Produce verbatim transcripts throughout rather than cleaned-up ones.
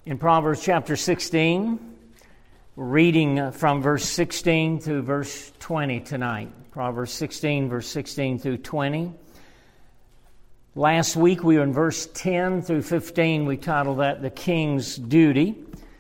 In Proverbs chapter sixteen, we're reading from verse sixteen through verse twenty tonight. Proverbs sixteen, verse sixteen through twenty. Last week we were in verse ten through fifteen. We titled that The King's Duty.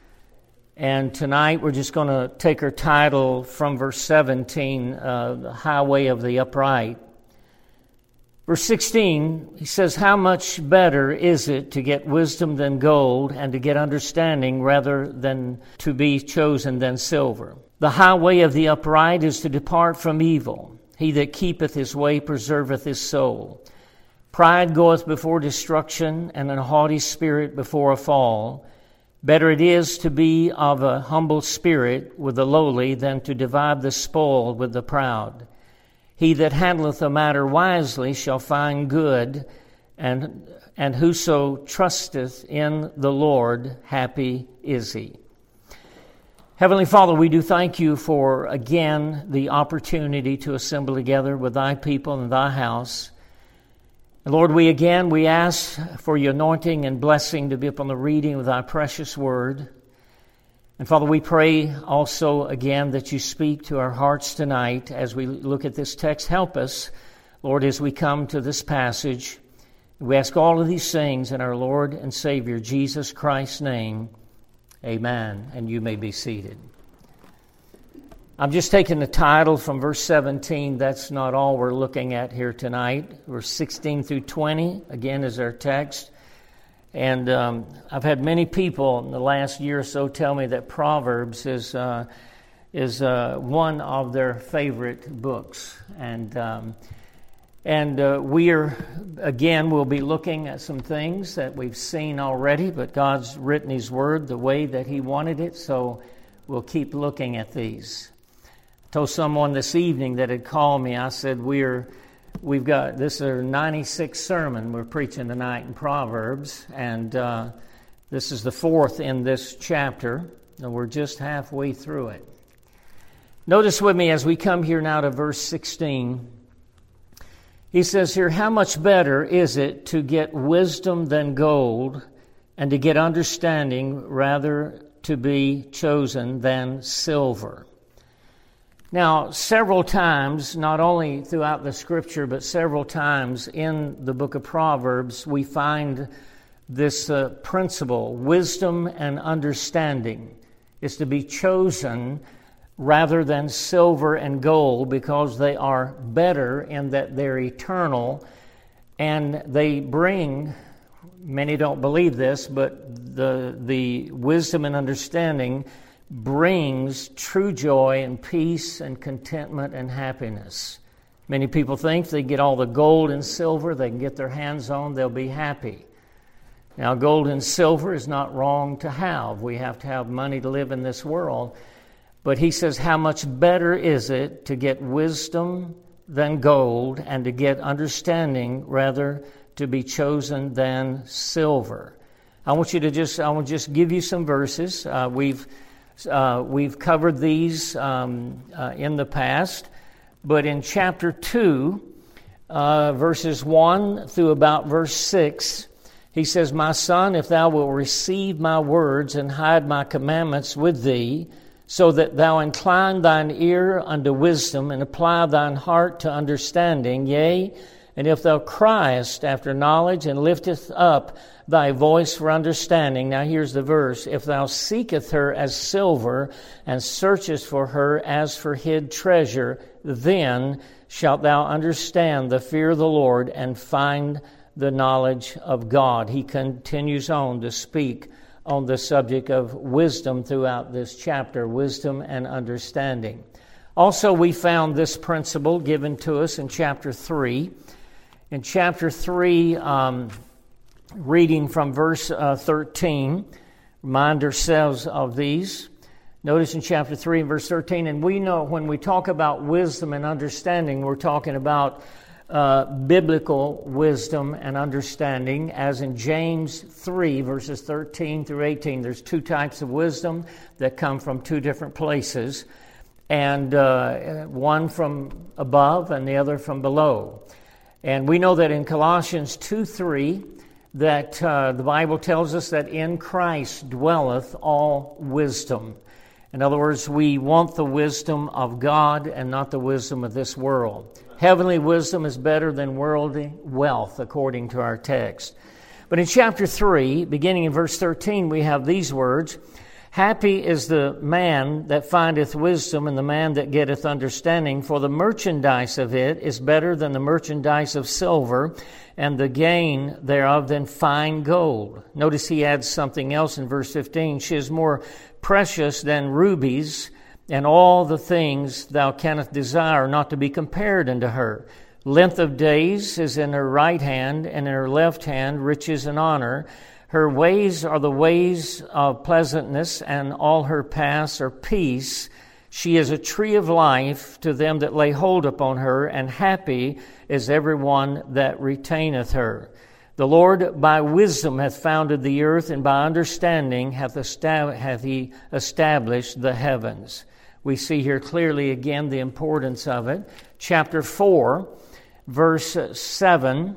And tonight we're just going to take our title from verse seventeen, uh, The Highway of the Upright. Verse sixteen, he says, "How much better is it to get wisdom than gold, and to get understanding rather than to be chosen than silver? The highway of the upright is to depart from evil. He that keepeth his way preserveth his soul. Pride goeth before destruction, and an haughty spirit before a fall. Better it is to be of a humble spirit with the lowly than to divide the spoil with the proud. He that handleth a matter wisely shall find good, and and whoso trusteth in the Lord, happy is he." Heavenly Father, we do thank you for, again, the opportunity to assemble together with thy people in thy house. And Lord, we again, we ask for your anointing and blessing to be upon the reading of thy precious word. And Father, we pray also again that you speak to our hearts tonight as we look at this text. Help us, Lord, as we come to this passage. We ask all of these things in our Lord and Savior, Jesus Christ's name. Amen. And you may be seated. I'm just taking the title from verse seventeen. That's not all we're looking at here tonight. Verse sixteen through twenty, again, is our text. And um, I've had many people in the last year or so tell me that Proverbs is uh, is uh, one of their favorite books. And um, and uh, we are, again, we'll be looking at some things that we've seen already, but God's written His Word the way that He wanted it, so we'll keep looking at these. I told someone this evening that had called me, I said, we're We've got, this is our ninety-sixth sermon we're preaching tonight in Proverbs, and uh, this is the fourth in this chapter, and we're just halfway through it. Notice with me as we come here now to verse sixteen, he says here, "How much better is it to get wisdom than gold, and to get understanding rather to be chosen than silver?" Now, several times, not only throughout the Scripture, but several times in the book of Proverbs, we find this uh, principle, wisdom and understanding is to be chosen rather than silver and gold, because they are better in that they're eternal, and they bring, many don't believe this, but the the wisdom and understanding brings true joy and peace and contentment and happiness. Many people think if they get all the gold and silver they can get their hands on, they'll be happy. Now, gold and silver is not wrong to have. We have to have money to live in this world. But he says, how much better is it to get wisdom than gold, and to get understanding rather to be chosen than silver. I want you to just, I will just give you some verses. Uh, we've Uh, we've covered these um, uh, in the past, but in chapter two, uh, verses one through about verse six, he says, "My son, if thou wilt receive my words and hide my commandments with thee, so that thou incline thine ear unto wisdom and apply thine heart to understanding, yea, and if thou criest after knowledge and lifteth up thy voice for understanding." Now here's the verse. "If thou seeketh her as silver, and searchest for her as for hid treasure, then shalt thou understand the fear of the Lord, and find the knowledge of God." He continues on to speak on the subject of wisdom throughout this chapter, wisdom and understanding. Also, we found this principle given to us in chapter three. In chapter three, um, reading from verse uh, thirteen, remind ourselves of these. Notice in chapter three and verse thirteen, and we know when we talk about wisdom and understanding, we're talking about uh, biblical wisdom and understanding, as in James three, verses thirteen through eighteen. There's two types of wisdom that come from two different places, and uh, one from above and the other from below. And we know that in Colossians two three, that uh, the Bible tells us that in Christ dwelleth all wisdom. In other words, we want the wisdom of God and not the wisdom of this world. Heavenly wisdom is better than worldly wealth, according to our text. But in chapter three, beginning in verse thirteen, we have these words, Happy is the man that findeth wisdom, and the man that getteth understanding, for the merchandise of it is better than the merchandise of silver, and the gain thereof than fine gold. Notice he adds something else in verse fifteen. She is more precious than rubies, and all the things thou canst desire not to be compared unto her. Length of days is in her right hand, and in her left hand riches and honor. Her ways are the ways of pleasantness, and all her paths are peace. She is a tree of life to them that lay hold upon her, and happy is every one that retaineth her. The Lord by wisdom hath founded the earth, and by understanding hath, estab- hath he established the heavens. We see here clearly again the importance of it. Chapter four, verse seven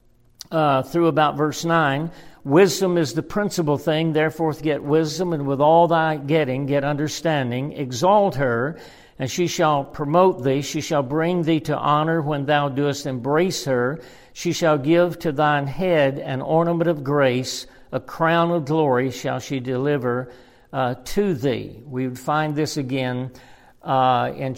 uh, through about verse nine. Wisdom is the principal thing, therefore get wisdom, and with all thy getting get understanding. Exalt her, and she shall promote thee. She shall bring thee to honor when thou doest embrace her. She shall give to thine head an ornament of grace, a crown of glory shall she deliver uh, to thee. We would find this again uh, in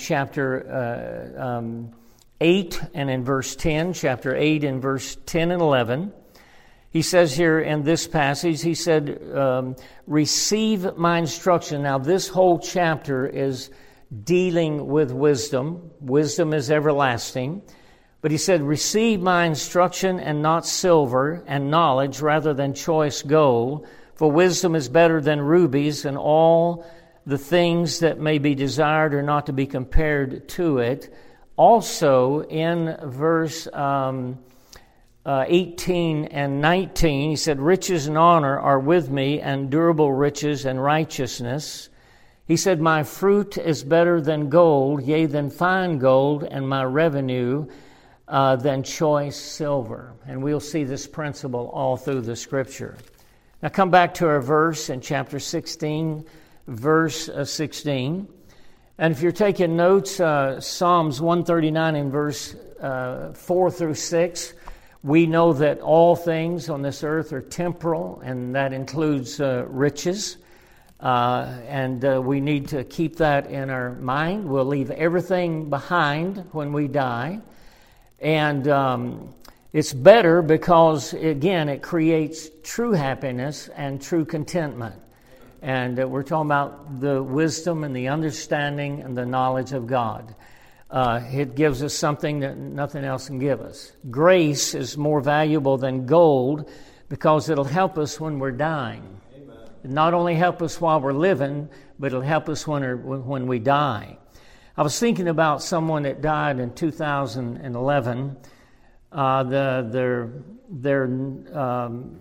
chapter uh, um, eight and in verse ten, chapter eight and verse ten and eleven. He says here in this passage, he said, um, receive my instruction. Now this whole chapter is dealing with wisdom. Wisdom is everlasting. But he said, receive my instruction and not silver, and knowledge rather than choice gold. For wisdom is better than rubies, and all the things that may be desired are not to be compared to it. Also in verse um, uh, eighteen and nineteen, he said, riches and honor are with me, and durable riches and righteousness. He said, my fruit is better than gold, yea, than fine gold, and my revenue uh, than choice silver. And we'll see this principle all through the Scripture. Now come back to our verse in chapter sixteen, verse uh, sixteen. And if you're taking notes, uh, Psalms one thirty-nine and verse uh, four through six, we know that all things on this earth are temporal, and that includes uh, riches. Uh, and uh, we need to keep that in our mind. We'll leave everything behind when we die. And um, it's better because, again, it creates true happiness and true contentment. And uh, we're talking about the wisdom and the understanding and the knowledge of God. Uh, it gives us something that nothing else can give us. Grace is more valuable than gold because it'll help us when we're dying. Amen. It'll not only help us while we're living, but it'll help us when, or, when we die. I was thinking about someone that died in two thousand eleven. Uh, the, their their um,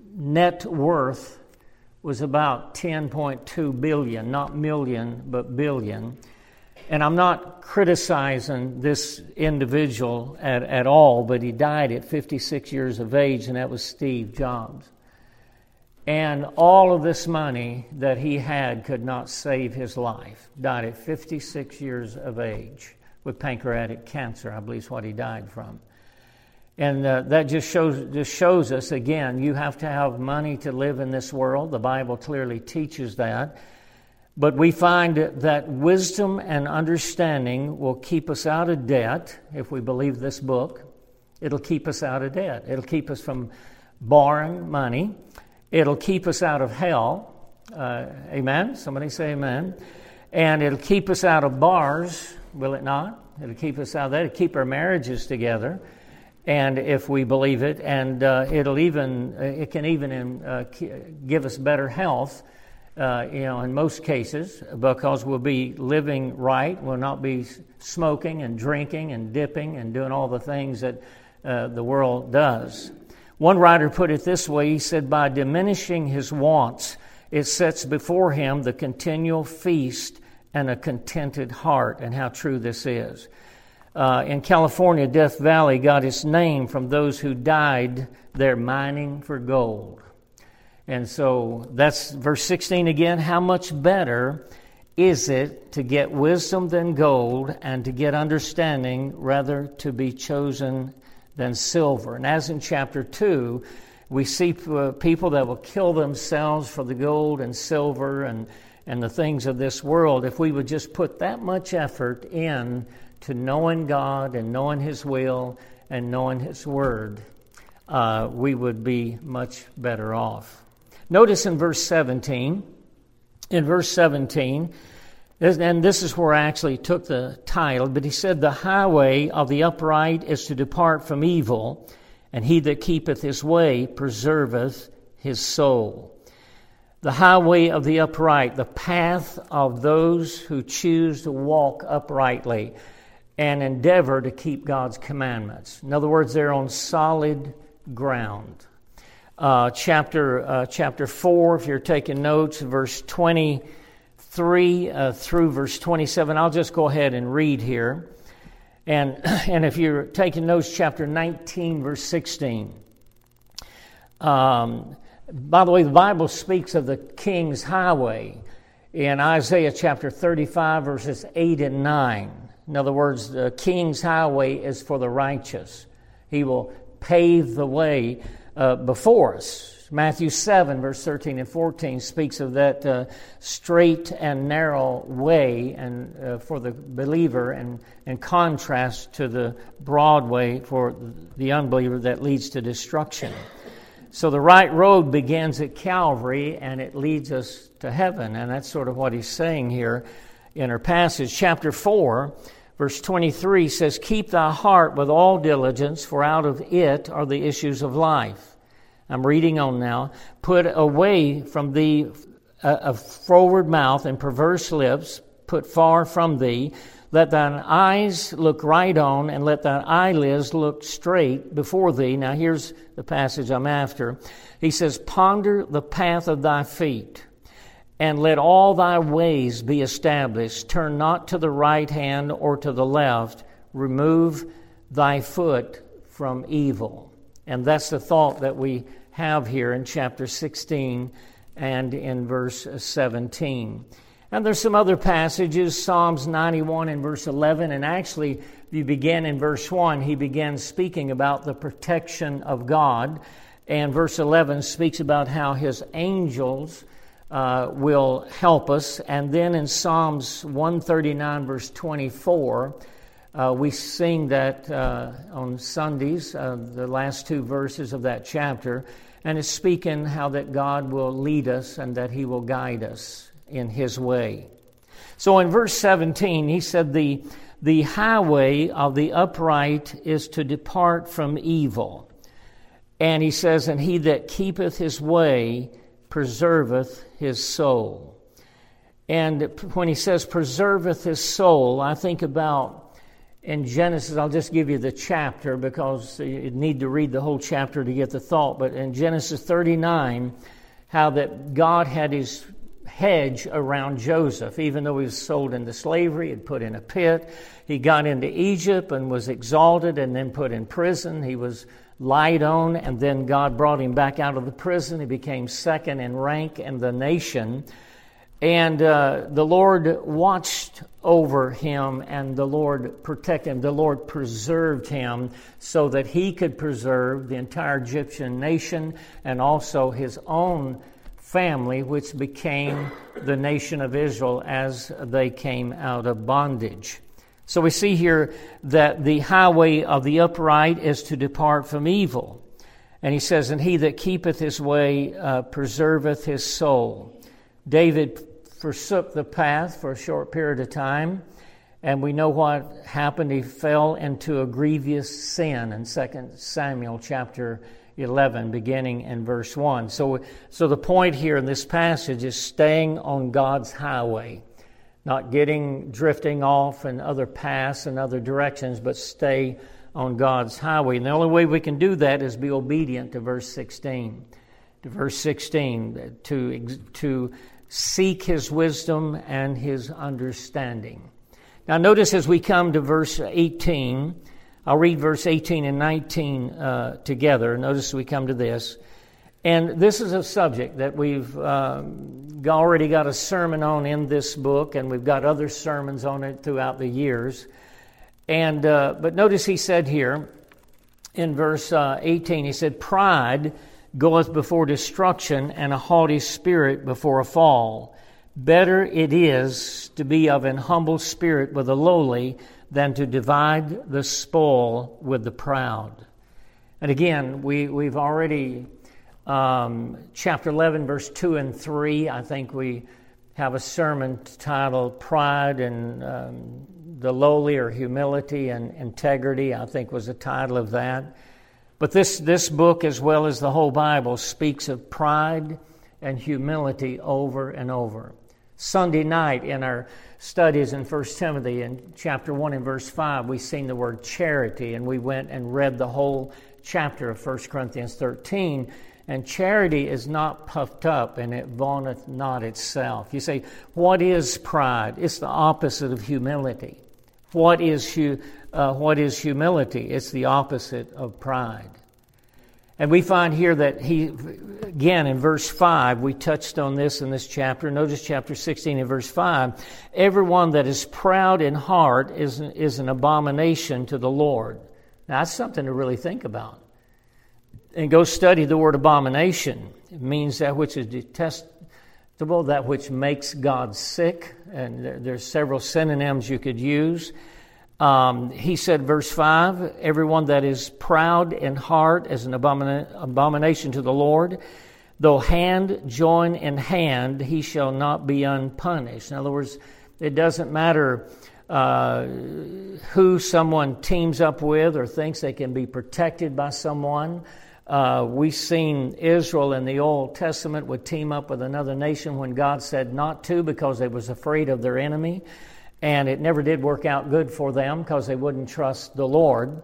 net worth was about ten point two billion, not million, but billion. And I'm not criticizing this individual at, at all, but he died at fifty-six years of age, and that was Steve Jobs. And all of this money that he had could not save his life. Died at fifty-six years of age with pancreatic cancer, I believe is what he died from. And uh, that just shows just shows us, again, you have to have money to live in this world. The Bible clearly teaches that. But we find that wisdom and understanding will keep us out of debt. If we believe this book, it'll keep us out of debt. It'll keep us from borrowing money. It'll keep us out of hell. Uh, amen? Somebody say amen. And it'll keep us out of bars, will it not? It'll keep us out of that. It'll keep our marriages together. And if we believe it, and uh, it'll even, it can even uh, give us better health. Uh, you know, in most cases, because we'll be living right, we'll not be smoking and drinking and dipping and doing all the things that uh, the world does. One writer put it this way, he said, by diminishing his wants, it sets before him the continual feast and a contented heart, and how true this is. Uh, in California, Death Valley got its name from those who died there mining for gold. And so that's verse sixteen again. How much better is it to get wisdom than gold, and to get understanding rather to be chosen than silver? And as in chapter two, we see people that will kill themselves for the gold and silver and, and the things of this world. If we would just put that much effort in to knowing God and knowing His will and knowing His Word, uh, we would be much better off. Notice in verse seventeen, in verse seventeen, and this is where I actually took the title, but he said, the highway of the upright is to depart from evil, and he that keepeth his way preserveth his soul. The highway of the upright, the path of those who choose to walk uprightly and endeavor to keep God's commandments. In other words, they're on solid ground. Uh, chapter uh, chapter four, if you're taking notes, verse twenty-three uh, through verse twenty-seven. I'll just go ahead and read here. And, and if you're taking notes, chapter nineteen, verse sixteen. Um, by the way, the Bible speaks of the King's Highway in Isaiah chapter thirty-five, verses eight and nine. In other words, the King's Highway is for the righteous. He will pave the way uh, before us. Matthew seven, verse thirteen and fourteen speaks of that uh, straight and narrow way and uh, for the believer, and in contrast to the broad way for the unbeliever that leads to destruction. So the right road begins at Calvary and it leads us to heaven, and that's sort of what he's saying here in our passage. Chapter four, verse twenty-three says, keep thy heart with all diligence, for out of it are the issues of life. I'm reading on now. Put away from thee a, a froward mouth and perverse lips, put far from thee. Let thine eyes look right on, and let thine eyelids look straight before thee. Now here's the passage I'm after. He says, ponder the path of thy feet, and let all thy ways be established. Turn not to the right hand or to the left. Remove thy foot from evil. And that's the thought that we have here in chapter sixteen and in verse seventeen. And there's some other passages, Psalms ninety-one and verse eleven, and actually if you begin in verse one, he begins speaking about the protection of God, and verse eleven speaks about how his angels uh, will help us. And then in Psalms one thirty-nine verse twenty-four, Uh, we sing that uh, on Sundays, uh, the last two verses of that chapter, and it's speaking how that God will lead us and that He will guide us in His way. So in verse seventeen, he said, the, the highway of the upright is to depart from evil. And he says, and he that keepeth his way preserveth his soul. And when he says preserveth his soul, I think about in Genesis, I'll just give you the chapter because you need to read the whole chapter to get the thought. But in Genesis thirty-nine, how that God had His hedge around Joseph, even though he was sold into slavery, and put in a pit. He got into Egypt and was exalted and then put in prison. He was lied on, and then God brought him back out of the prison. He became second in rank in the nation. And uh, the Lord watched over him, and the Lord protected him. The Lord preserved him so that he could preserve the entire Egyptian nation and also his own family, which became the nation of Israel as they came out of bondage. So we see here that the highway of the upright is to depart from evil. And he says, and he that keepeth his way uh, preserveth his soul. David forsook the path for a short period of time, and we know what happened. He fell into a grievous sin in Second Samuel chapter eleven, beginning in verse one. So, so the point here in this passage is staying on God's highway, not getting, drifting off in other paths and other directions, but stay on God's highway. And the only way we can do that is be obedient to verse sixteen. To verse sixteen, to to seek His wisdom and His understanding. Now notice as we come to verse eighteen, I'll read verse eighteen and nineteen uh, together. Notice we come to this. And this is a subject that we've um, already got a sermon on in this book, and we've got other sermons on it throughout the years. And uh, but notice he said here in verse uh, eighteen, he said, "Pride goeth before destruction, and a haughty spirit before a fall. Better it is to be of an humble spirit with the lowly than to divide the spoil with the proud." And again, we, we've already, um, chapter eleven, verse two and three, I think we have a sermon titled Pride and um, the Lowly, or Humility and Integrity, I think was the title of that. But this, this book, as well as the whole Bible, speaks of pride and humility over and over. Sunday night in our studies in First Timothy in chapter one and verse five, we seen the word charity, and we went and read the whole chapter of First Corinthians thirteen. And charity is not puffed up, and it vaunteth not itself. You say, what is pride? It's the opposite of humility. What is hu- uh, what is humility? It's the opposite of pride. And we find here that he, again, in verse five, we touched on this in this chapter. Notice chapter sixteen and verse five. "Everyone that is proud in heart is, is an abomination to the Lord." Now, that's something to really think about. And go study the word abomination. It means that which is detestable, that which makes God sick. And there, there's several synonyms you could use. Um, he said, verse five, "Everyone that is proud in heart is an abomina- abomination to the Lord. Though hand join in hand, he shall not be unpunished." In other words, it doesn't matter uh, who someone teams up with or thinks they can be protected by someone. Uh, we've seen Israel in the Old Testament would team up with another nation when God said not to, because they was afraid of their enemy. And it never did work out good for them because they wouldn't trust the Lord.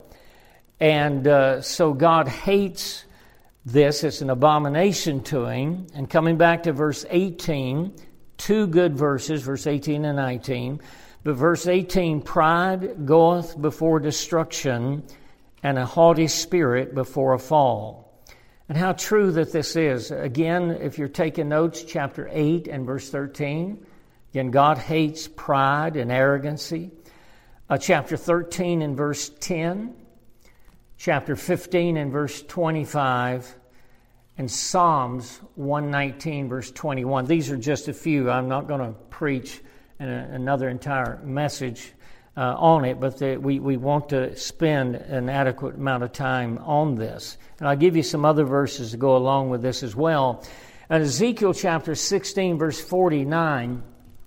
And uh, so God hates this. It's an abomination to Him. And coming back to verse eighteen, two good verses, verse eighteen and nineteen. But verse eighteen, "Pride goeth before destruction, and a haughty spirit before a fall." And how true that this is. Again, if you're taking notes, chapter eight and verse thirteen. Again, God hates pride and arrogancy. Uh, chapter thirteen and verse ten. Chapter fifteen and verse twenty-five. And Psalms one nineteen, verse twenty-one. These are just a few. I'm not going to preach an, another entire message uh, on it, but the, we, we want to spend an adequate amount of time on this. And I'll give you some other verses to go along with this as well. In Ezekiel chapter sixteen, verse forty-nine,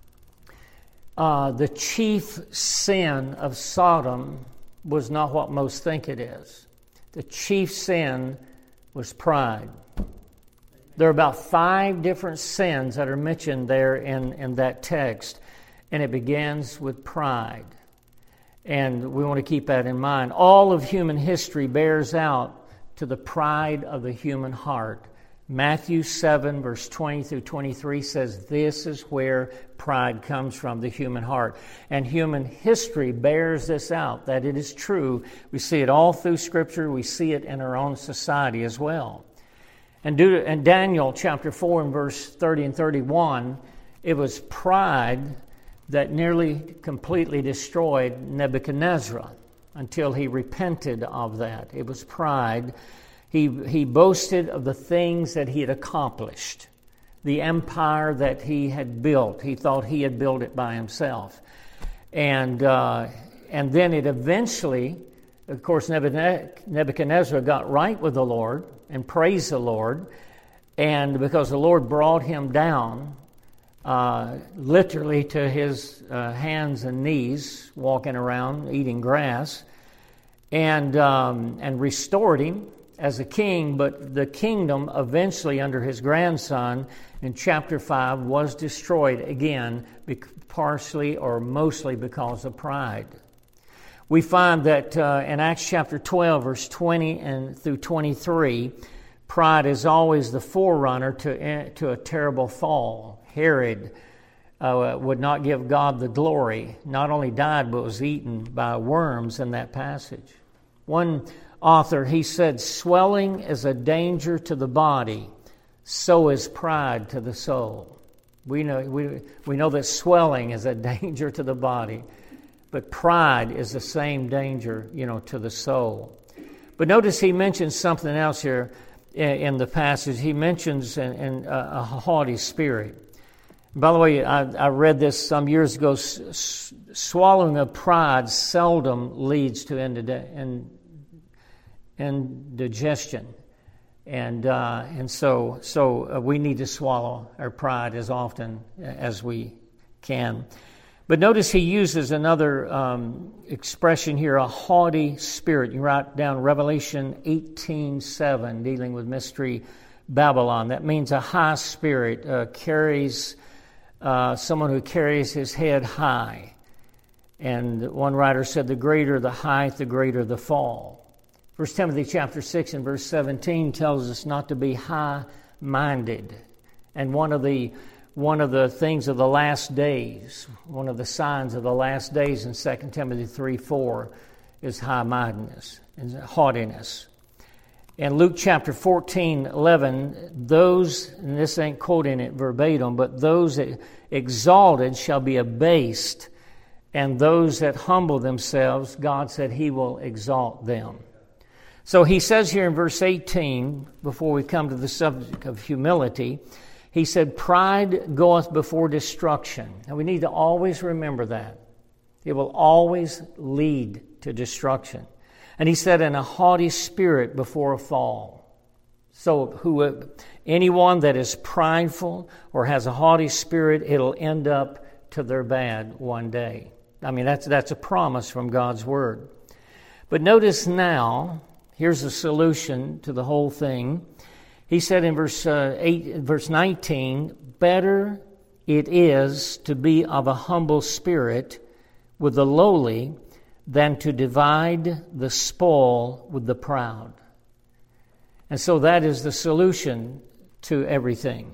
uh, the chief sin of Sodom was not what most think it is. The chief sin was pride. There are about five different sins that are mentioned there in, in that text, and it begins with pride. And we want to keep that in mind. All of human history bears out to the pride of the human heart. Matthew seven, verse twenty through twenty-three says this is where pride comes from, the human heart. And human history bears this out, that it is true. We see it all through Scripture. We see it in our own society as well. And in Daniel chapter four and verse thirty and thirty-one, it was pride that nearly completely destroyed Nebuchadnezzar until he repented of that. It was pride. He, he boasted of the things that he had accomplished, the empire that he had built. He thought he had built it by himself. And, uh, and then it eventually, of course, Nebuchadnezzar got right with the Lord and praised the Lord. And because the Lord brought him down, uh, literally to his uh, hands and knees, walking around, eating grass, and um, and restored him as a king. But the kingdom eventually, under his grandson, in chapter five, was destroyed again, partially or mostly because of pride. We find that uh, in Acts chapter twelve, verse twenty and through twenty-three, pride is always the forerunner to, to a terrible fall. Herod uh, would not give God the glory, not only died, but was eaten by worms in that passage. One author, he said, swelling is a danger to the body, so is pride to the soul. We know, we, we know that swelling is a danger to the body, but pride is the same danger, you know, to the soul. But notice he mentions something else here in, in the passage. He mentions in, in a, a haughty spirit. By the way, I, I read this some years ago. S- s- swallowing of pride seldom leads to indige- in, indigestion. And uh, and so so uh, we need to swallow our pride as often as we can. But notice he uses another um, expression here, a haughty spirit. You write down Revelation eighteen seven, dealing with Mystery Babylon. That means a high spirit uh, carries uh, someone who carries his head high. And one writer said, the greater the height, the greater the fall. First Timothy chapter six and verse seventeen tells us not to be high-minded. And one of the one of the things of the last days, one of the signs of the last days in Second Timothy three four is high-mindedness and haughtiness. In Luke chapter fourteen eleven, those, and this ain't quoting it verbatim, but those exalted shall be abased, and those that humble themselves, God said He will exalt them. So he says here in verse eighteen, before we come to the subject of humility, he said, pride goeth before destruction. And we need to always remember that. It will always lead to destruction. And he said, and a haughty spirit before a fall. So who, anyone that is prideful or has a haughty spirit, it'll end up to their bad one day. I mean, that's that's a promise from God's Word. But notice now, here's the solution to the whole thing. He said in verse uh, eight, verse nineteen, better it is to be of a humble spirit with the lowly than to divide the spoil with the proud. And so that is the solution to everything.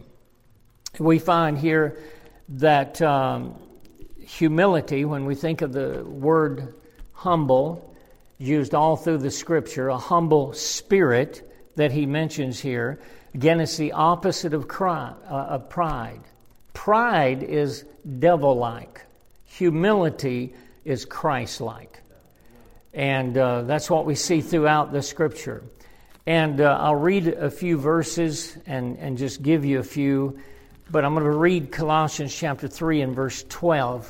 We find here that um, humility, when we think of the word humble, used all through the Scripture, a humble spirit that he mentions here. Again, it's the opposite of, cry, uh, of pride. Pride is devil-like. Humility is Christ-like. And uh, that's what we see throughout the Scripture. And uh, I'll read a few verses and, and just give you a few. But I'm going to read Colossians chapter three and verse twelve.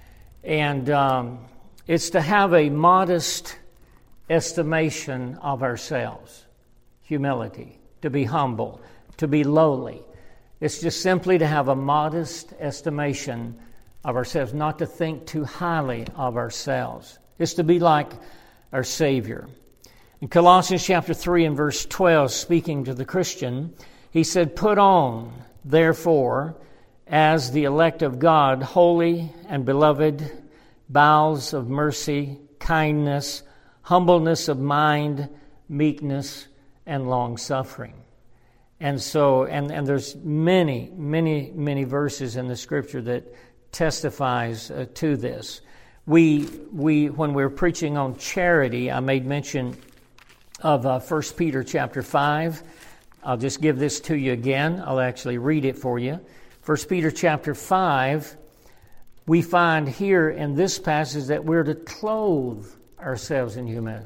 And um, it's to have a modest estimation of ourselves. Humility, to be humble, to be lowly. It's just simply to have a modest estimation of ourselves, not to think too highly of ourselves. It's to be like our Savior. In Colossians chapter three and verse twelve, speaking to the Christian, he said, put on, therefore, as the elect of God, holy and beloved, bowels of mercy, kindness, humbleness of mind, meekness, and long-suffering. And so, and, and there's many, many, many verses in the Scripture that testifies uh, to this. We, we, when we were preaching on charity, I made mention of uh, First Peter chapter five. I'll just give this to you again. I'll actually read it for you. First Peter chapter five, we find here in this passage that we're to clothe ourselves in humility.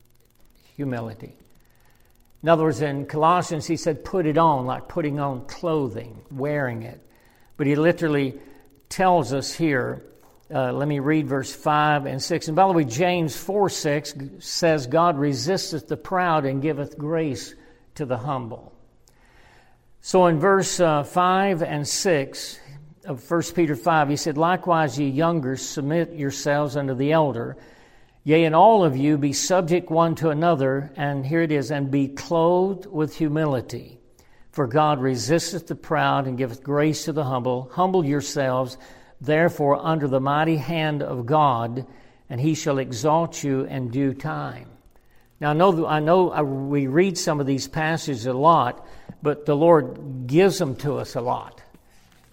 Humility. In other words, in Colossians, he said, put it on, like putting on clothing, wearing it. But he literally tells us here, uh, let me read verse five and six. And by the way, James four six says, God resisteth the proud and giveth grace to the humble. So in verse uh, five and six of First Peter five, he said, likewise, ye younger, submit yourselves unto the elder. Yea, and all of you be subject one to another, and here it is, and be clothed with humility. For God resisteth the proud and giveth grace to the humble. Humble yourselves, therefore, under the mighty hand of God, and He shall exalt you in due time. Now, I know, I know we read some of these passages a lot, but the Lord gives them to us a lot.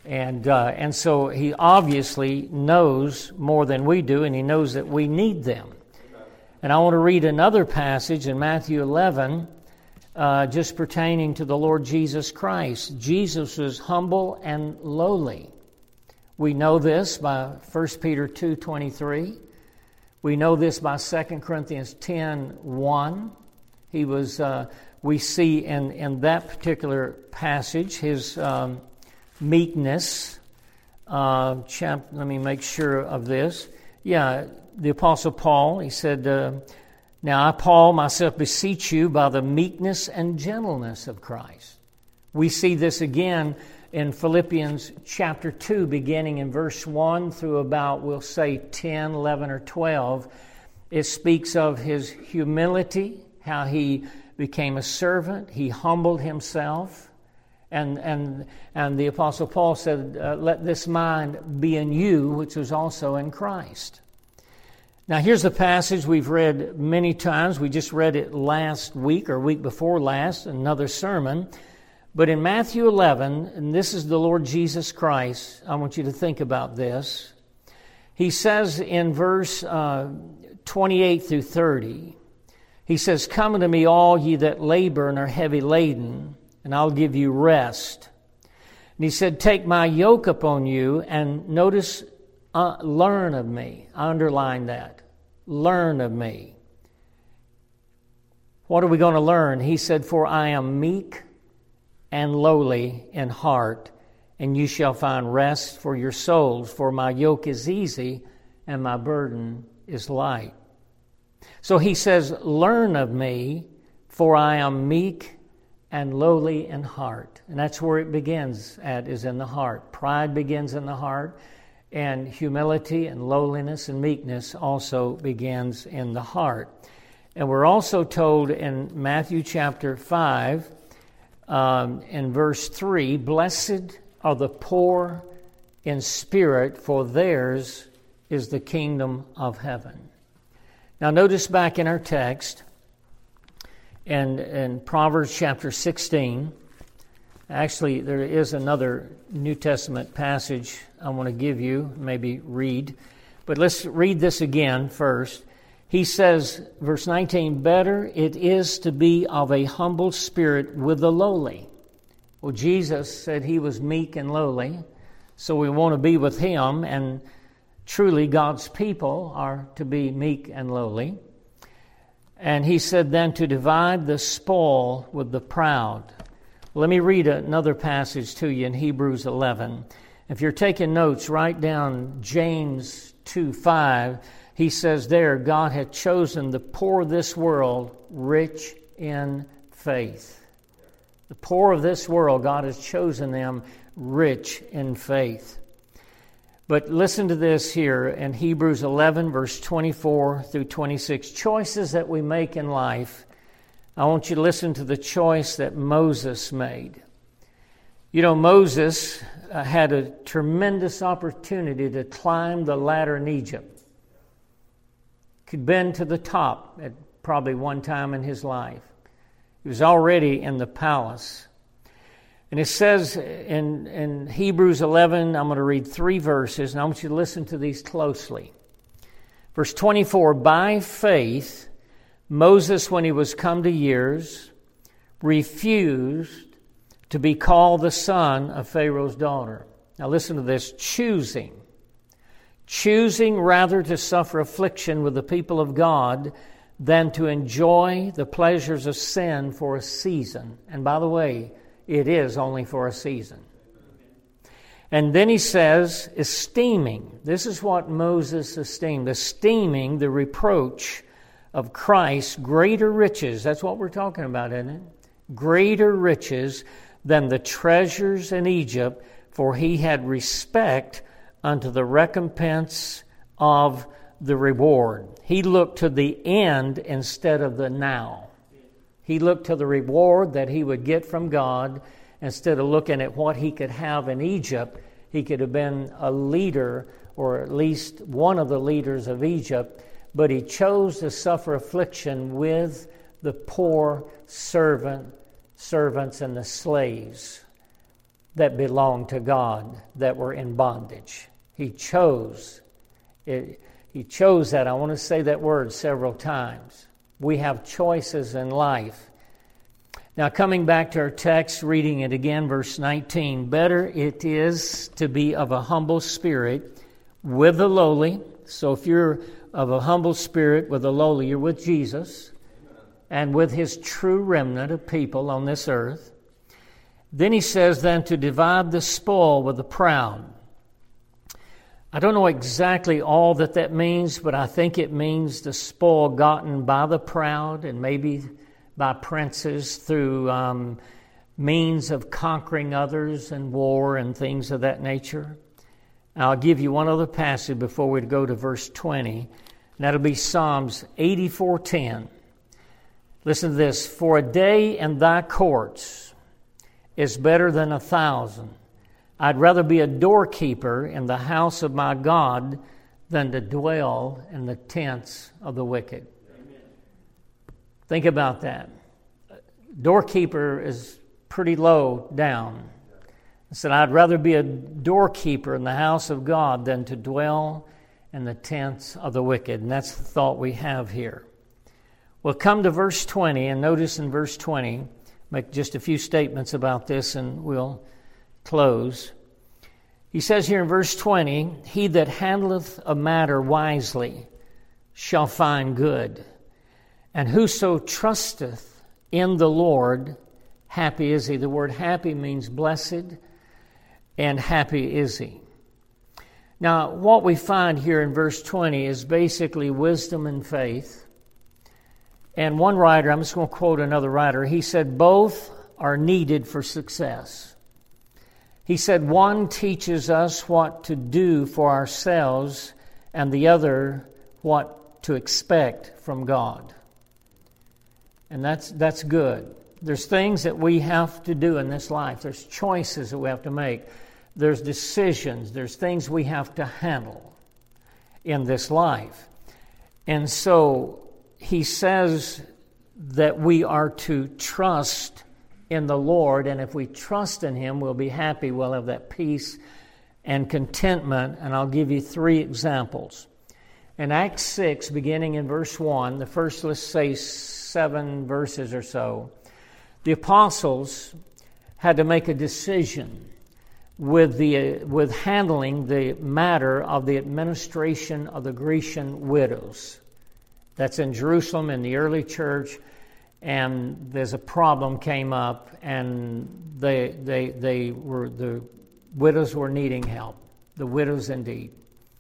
And uh, and so he obviously knows more than we do, and he knows that we need them. And I want to read another passage in Matthew eleven, uh, just pertaining to the Lord Jesus Christ. Jesus was humble and lowly. We know this by First Peter two twenty-three. We know this by Second Corinthians ten one. He was. Uh, we see in in that particular passage his um, meekness. Uh, chap, let me make sure of this. Yeah, the Apostle Paul. He said, uh, "Now I, Paul, myself beseech you by the meekness and gentleness of Christ." We see this again in Philippians chapter two, beginning in verse one through about, we'll say, ten, eleven, or twelve. It speaks of his humility, how he became a servant. He humbled himself. And and and the Apostle Paul said, uh, let this mind be in you, which was also in Christ. Now here's the passage we've read many times. We just read it last week or week before last, another sermon. But in Matthew eleven, and this is the Lord Jesus Christ, I want you to think about this. He says in verse uh, twenty-eight through thirty, he says, "Come unto me, all ye that labor and are heavy laden, and I'll give you rest." And he said, "Take my yoke upon you," and notice, uh, learn of me. I underline that. Learn of me. What are we going to learn? He said, "For I am meek and lowly in heart, and you shall find rest for your souls. For my yoke is easy, and my burden is light." So he says, learn of me, for I am meek and lowly in heart. And that's where it begins at, is in the heart. Pride begins in the heart, and humility and lowliness and meekness also begins in the heart. And we're also told in Matthew chapter five, um, in verse three, "Blessed are the poor in spirit, for theirs is the kingdom of heaven." Now notice back in our text, and in Proverbs chapter sixteen, actually there is another New Testament passage I want to give you, maybe read, but let's read this again first. He says, verse nineteen, "Better it is to be of a humble spirit with the lowly." Well, Jesus said he was meek and lowly, so we want to be with him, and truly God's people are to be meek and lowly. And he said then to divide the spoil with the proud. Let me read another passage to you in Hebrews eleven. If you're taking notes, write down James two five. He says there, "God hath chosen the poor of this world rich in faith." The poor of this world, God has chosen them rich in faith. But listen to this here in Hebrews eleven, verse twenty-four through twenty-six. Choices that we make in life. I want you to listen to the choice that Moses made. You know, Moses uh, had a tremendous opportunity to climb the ladder in Egypt. Could been to the top at probably one time in his life. He was already in the palace. And it says in, in Hebrews eleven, I'm going to read three verses, and I want you to listen to these closely. Verse twenty-four, "By faith, Moses, when he was come to years, refused to be called the son of Pharaoh's daughter." Now listen to this, choosing. Choosing rather to suffer affliction with the people of God than to enjoy the pleasures of sin for a season. And by the way, it is only for a season. And then he says, esteeming. This is what Moses esteemed. Esteeming the reproach of Christ greater riches. That's what we're talking about, isn't it? Greater riches than the treasures in Egypt, for he had respect unto the recompense of the reward. He looked to the end instead of the now. He looked to the reward that he would get from God instead of looking at what he could have in Egypt. He could have been a leader, or at least one of the leaders of Egypt, but he chose to suffer affliction with the poor servant, servants and the slaves. that belonged to God that were in bondage. He chose. It, he chose that. I want to say that word several times. We have choices in life. Now, coming back to our text, reading it again, verse nineteen. Better it is to be of a humble spirit with the lowly. So if you're of a humble spirit with the lowly, you're with Jesus. Amen. And with His true remnant of people on this earth. Then he says, then to divide the spoil with the proud. I don't know exactly all that that means, but I think it means the spoil gotten by the proud and maybe by princes through um, means of conquering others and war and things of that nature. Now, I'll give you one other passage before we go to verse twenty, and that'll be Psalms eighty-four ten. Listen to this. For a day in thy courts is better than a thousand. I'd rather be a doorkeeper in the house of my God than to dwell in the tents of the wicked. Think about that. Doorkeeper is pretty low down. I said, I'd rather be a doorkeeper in the house of God than to dwell in the tents of the wicked. And that's the thought we have here. We'll come to verse twenty, and notice in verse twenty, make just a few statements about this and we'll close. He says here in verse twenty, he that handleth a matter wisely shall find good. And whoso trusteth in the Lord, happy is he. The word happy means blessed, and happy is he. Now, what we find here in verse twenty is basically wisdom and faith. And one writer, I'm just going to quote another writer, he said both are needed for success. He said one teaches us what to do for ourselves, and the other what to expect from God. And that's that's good. There's things that we have to do in this life. There's choices that we have to make. There's decisions. There's things we have to handle in this life. And so he says that we are to trust in the Lord, and if we trust in Him, we'll be happy. We'll have that peace and contentment. And I'll give you three examples. In Acts six, beginning in verse one, the first, let's say, seven verses or so, the apostles had to make a decision with the uh, with handling the matter of the administration of the Grecian widows. That's in Jerusalem in the early church, and there's a problem came up, and they they they were the widows were needing help. The widows indeed.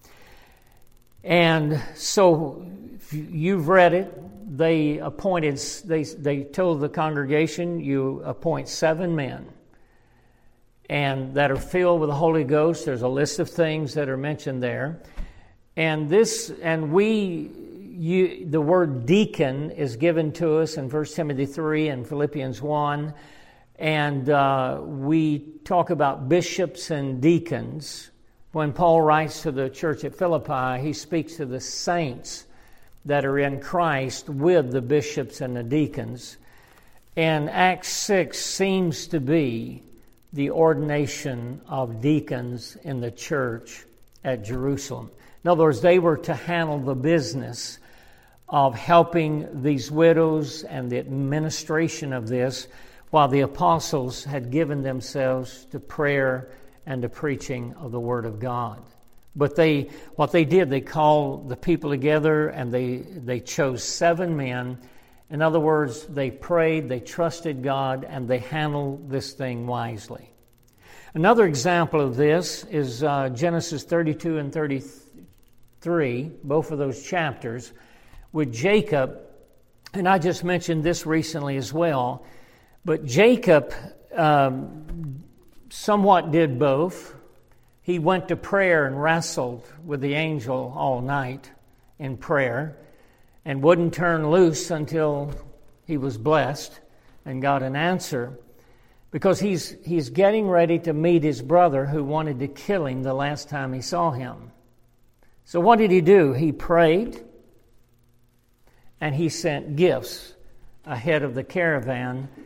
And so you've read it. They appointed, they, they told the congregation, you appoint seven men and that are filled with the Holy Ghost. There's a list of things that are mentioned there. And this, and we, you, the word deacon is given to us in First Timothy three and Philippians one. And uh, we talk about bishops and deacons. When Paul writes to the church at Philippi, he speaks to the saints that are in Christ with the bishops and the deacons. And Acts six seems to be the ordination of deacons in the church at Jerusalem. In other words, they were to handle the business of helping these widows and the administration of this, while the apostles had given themselves to prayer and to preaching of the Word of God. But they, what they did, they called the people together and they, they chose seven men. In other words, they prayed, they trusted God, and they handled this thing wisely. Another example of this is uh, Genesis thirty-two and thirty-three, both of those chapters, with Jacob. And I just mentioned this recently as well. But Jacob um, somewhat did both. He went to prayer and wrestled with the angel all night in prayer and wouldn't turn loose until he was blessed and got an answer, because he's he's getting ready to meet his brother who wanted to kill him the last time he saw him. So what did he do? He prayed and he sent gifts ahead of the caravan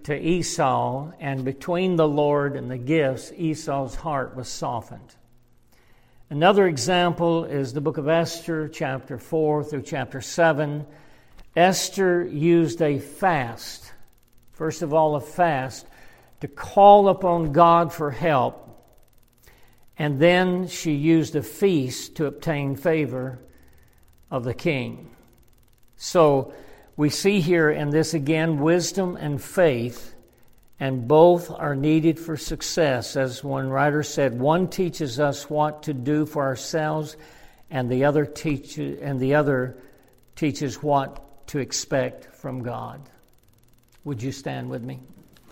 to Esau, and between the Lord and the gifts, Esau's heart was softened. Another example is the book of Esther, chapter four through chapter seven. Esther used a fast, first of all a fast, to call upon God for help. And then she used a feast to obtain favor of the king. So we see here in this again wisdom and faith, and both are needed for success. As one writer said, one teaches us what to do for ourselves, and the other teaches and the other teaches what to expect from God. Would you stand with me?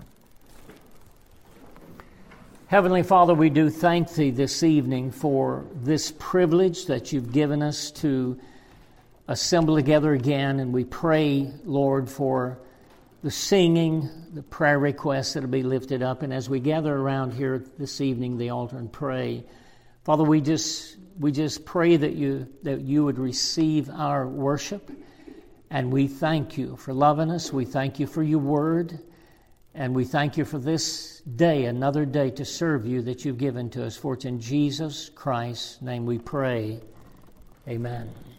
Heavenly Father, we do thank Thee this evening for this privilege that You've given us to assemble together again, and we pray, Lord, for the singing, the prayer requests that will be lifted up, and as we gather around here this evening, the altar, and pray, Father, we just we just pray that you that you would receive our worship, and we thank You for loving us. We thank You for Your Word. And we thank You for this day, another day to serve You that You've given to us. For it's in Jesus Christ's name we pray. Amen.